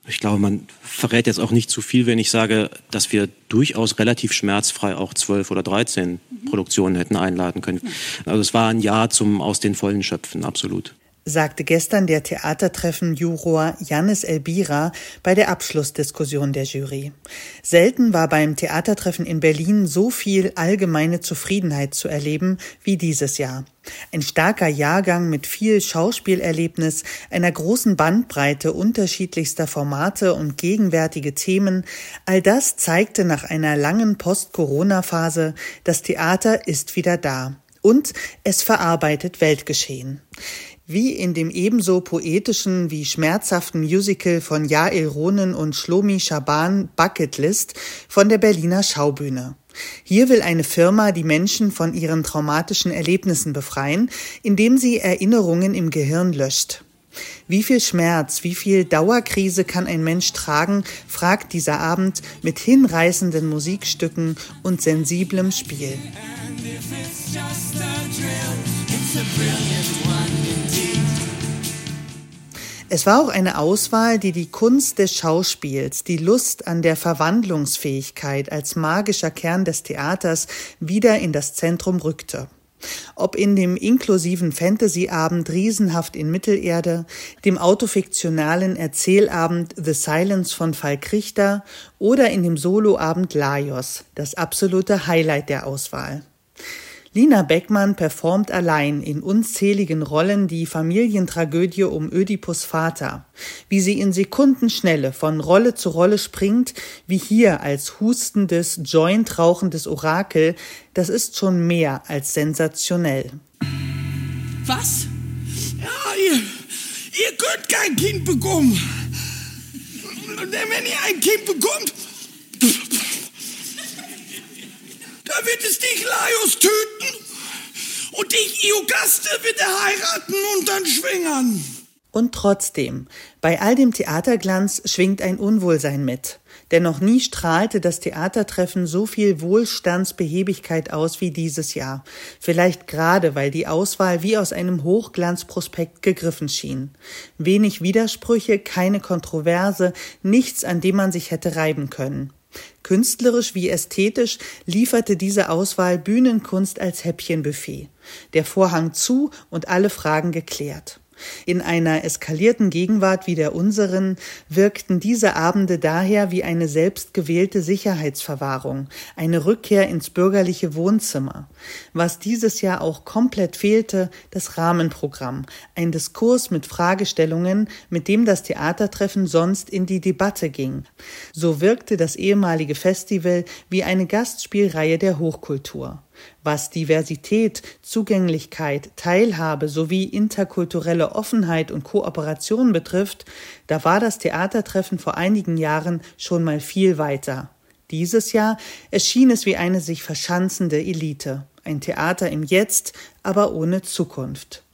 Ich glaube, man verrät jetzt auch nicht zu viel, wenn ich sage, dass wir durchaus relativ schmerzfrei auch 12 oder 13 Produktionen hätten einladen können. Also es war ein Jahr zum aus den Vollen schöpfen, absolut. Sagte gestern der Theatertreffen-Juror Yannis Elbira bei der Abschlussdiskussion der Jury. Selten war beim Theatertreffen in Berlin so viel allgemeine Zufriedenheit zu erleben wie dieses Jahr. Ein starker Jahrgang mit viel Schauspielerlebnis, einer großen Bandbreite unterschiedlichster Formate und gegenwärtige Themen, all das zeigte nach einer langen Post-Corona-Phase, das Theater ist wieder da. Und es verarbeitet Weltgeschehen. Wie in dem ebenso poetischen wie schmerzhaften Musical von Yael Ronen und Shlomi Shaban Bucketlist von der Berliner Schaubühne. Hier will eine Firma die Menschen von ihren traumatischen Erlebnissen befreien, indem sie Erinnerungen im Gehirn löscht. Wie viel Schmerz, wie viel Dauerkrise kann ein Mensch tragen, fragt dieser Abend mit hinreißenden Musikstücken und sensiblem Spiel. Es war auch eine Auswahl, die die Kunst des Schauspiels, die Lust an der Verwandlungsfähigkeit als magischer Kern des Theaters wieder in das Zentrum rückte. Ob in dem inklusiven Fantasy-Abend Riesenhaft in Mittelerde, dem autofiktionalen Erzählabend The Silence von Falk Richter oder in dem Soloabend Laios, das absolute Highlight der Auswahl. Lina Beckmann performt allein in unzähligen Rollen die Familientragödie um Ödipus Vater. Wie sie in Sekundenschnelle von Rolle zu Rolle springt, wie hier als hustendes, jointrauchendes Orakel, das ist schon mehr als sensationell. Was? Ja, ihr könnt kein Kind bekommen. Denn wenn ihr ein Kind bekommt, da wird es dich Laios töten und dich Iogaste wird er heiraten und dann schwängern. Und trotzdem, bei all dem Theaterglanz schwingt ein Unwohlsein mit. Denn noch nie strahlte das Theatertreffen so viel Wohlstandsbehäbigkeit aus wie dieses Jahr. Vielleicht gerade, weil die Auswahl wie aus einem Hochglanzprospekt gegriffen schien. Wenig Widersprüche, keine Kontroverse, nichts, an dem man sich hätte reiben können. Künstlerisch wie ästhetisch lieferte diese Auswahl Bühnenkunst als Häppchenbuffet. Der Vorhang zu und alle Fragen geklärt. In einer eskalierten Gegenwart wie der unseren wirkten diese Abende daher wie eine selbstgewählte Sicherheitsverwahrung, eine Rückkehr ins bürgerliche Wohnzimmer. Was dieses Jahr auch komplett fehlte, das Rahmenprogramm, ein Diskurs mit Fragestellungen, mit dem das Theatertreffen sonst in die Debatte ging. So wirkte das ehemalige Festival wie eine Gastspielreihe der Hochkultur. Was Diversität, Zugänglichkeit, Teilhabe sowie interkulturelle Offenheit und Kooperation betrifft, da war das Theatertreffen vor einigen Jahren schon mal viel weiter. Dieses Jahr erschien es wie eine sich verschanzende Elite. Ein Theater im Jetzt, aber ohne Zukunft.